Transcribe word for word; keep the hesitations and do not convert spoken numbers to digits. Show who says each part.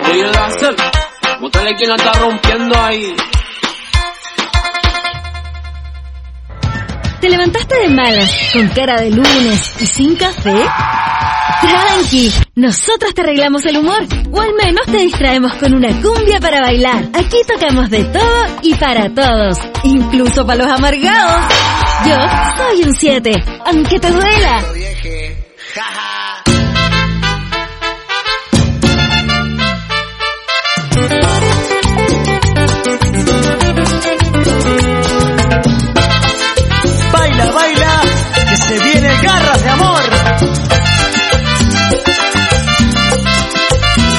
Speaker 1: Oye, Gazel, bótale quien la está rompiendo ahí.
Speaker 2: ¿Te levantaste de malas, con cara de lunes y sin café? Tranqui, nosotros te arreglamos el humor, o al menos te distraemos con una cumbia para bailar. Aquí tocamos de todo y para todos, incluso para los amargados. Yo soy un siete, aunque te duela.